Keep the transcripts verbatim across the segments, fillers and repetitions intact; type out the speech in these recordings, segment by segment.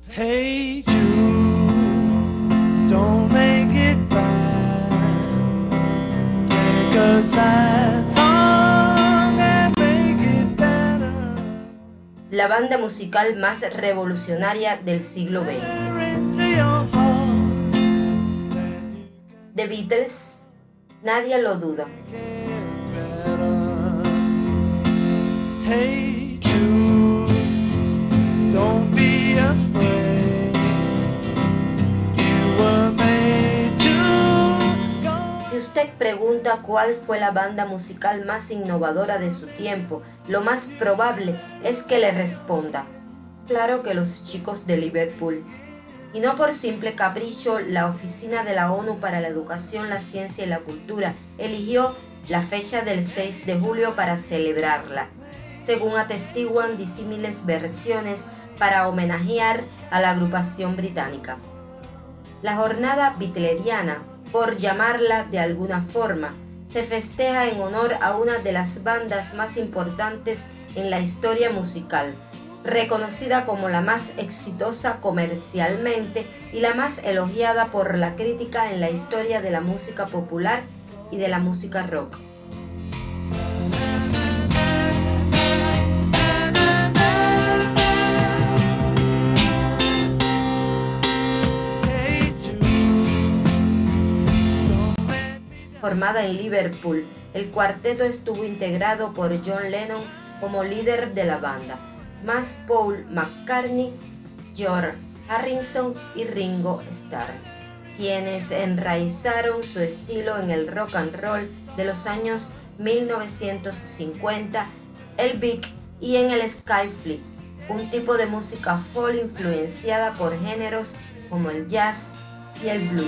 Hey Jude, don't make it bad. Take a sad song and make it better. La banda musical más revolucionaria del siglo veinte. The Beatles, nadie lo duda. Hey Jude, don't be afraid. You were made to go. Si usted pregunta cuál fue la banda musical más innovadora de su tiempo, lo más probable es que le responda: claro que los Chicos de Liverpool. Y no por simple capricho, la Oficina de la ONU para la Educación, la Ciencia y la Cultura eligió la fecha del seis de julio para celebrarla, según atestiguan disímiles versiones, para homenajear a la agrupación británica. La jornada beatleriana, por llamarla de alguna forma, se festeja en honor a una de las bandas más importantes en la historia musical, reconocida como la más exitosa comercialmente y la más elogiada por la crítica en la historia de la música popular y de la música rock. Formada en Liverpool, el cuarteto estuvo integrado por John Lennon como líder de la banda, más Paul McCartney, George Harrison y Ringo Starr, quienes enraizaron su estilo en el rock and roll de los años mil novecientos cincuenta, el beat y en el skiffle, un tipo de música folk influenciada por géneros como el jazz y el blues.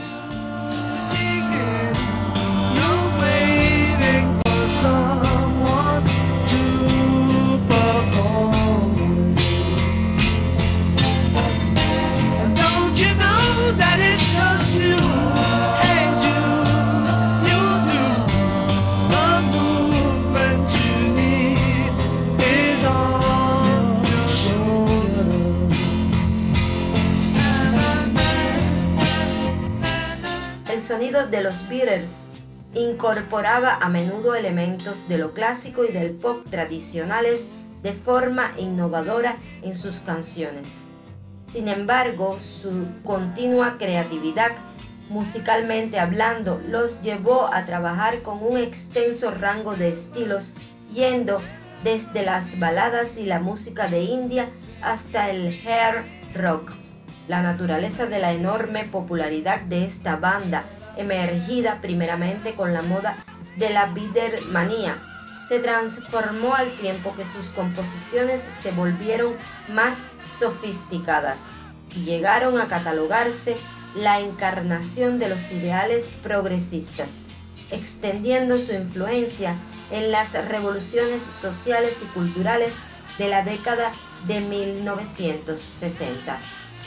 El sonido de los Beatles incorporaba a menudo elementos de lo clásico y del pop tradicionales de forma innovadora en sus canciones. Sin embargo, su continua creatividad, musicalmente hablando, los llevó a trabajar con un extenso rango de estilos, yendo desde las baladas y la música de India hasta el hard rock. La naturaleza de la enorme popularidad de esta banda, emergida primeramente con la moda de la Beatlemanía, se transformó al tiempo que sus composiciones se volvieron más sofisticadas y llegaron a catalogarse la encarnación de los ideales progresistas, extendiendo su influencia en las revoluciones sociales y culturales de la década de mil novecientos sesenta.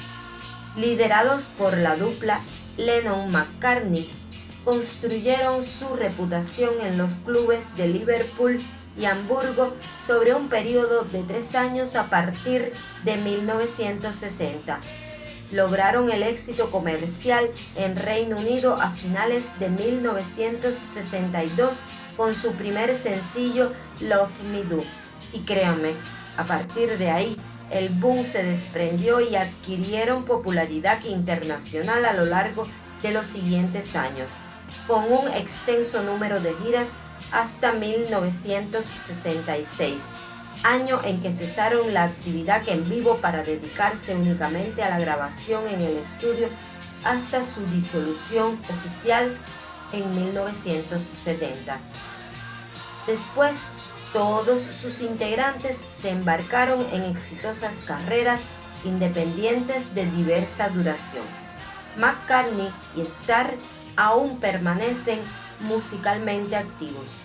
Liderados por la dupla Lennon-McCartney, construyeron su reputación en los clubes de Liverpool y Hamburgo sobre un periodo de tres años a partir de mil novecientos sesenta. Lograron el éxito comercial en Reino Unido a finales de mil novecientos sesenta y dos con su primer sencillo Love Me Do. Y créanme, a partir de ahí, el boom se desprendió y adquirieron popularidad internacional a lo largo de los siguientes años, con un extenso número de giras hasta mil novecientos sesenta y seis, año en que cesaron la actividad en vivo para dedicarse únicamente a la grabación en el estudio hasta su disolución oficial en mil novecientos setenta. Después, todos sus integrantes se embarcaron en exitosas carreras independientes de diversa duración. McCartney y Starr aún permanecen musicalmente activos.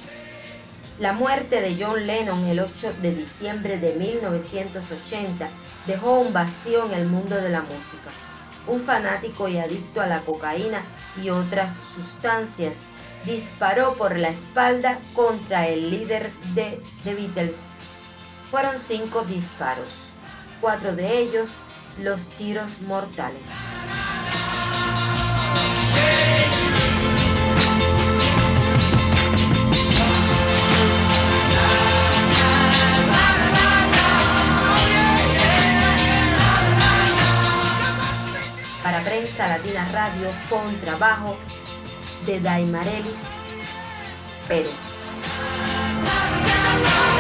La muerte de John Lennon el ocho de diciembre de mil novecientos ochenta dejó un vacío en el mundo de la música. Un fanático y adicto a la cocaína y otras sustancias disparó por la espalda contra el líder de The Beatles. Fueron cinco disparos, cuatro de ellos los tiros mortales. Para Prensa Latina Radio fue un trabajo de Daimarelis Pérez.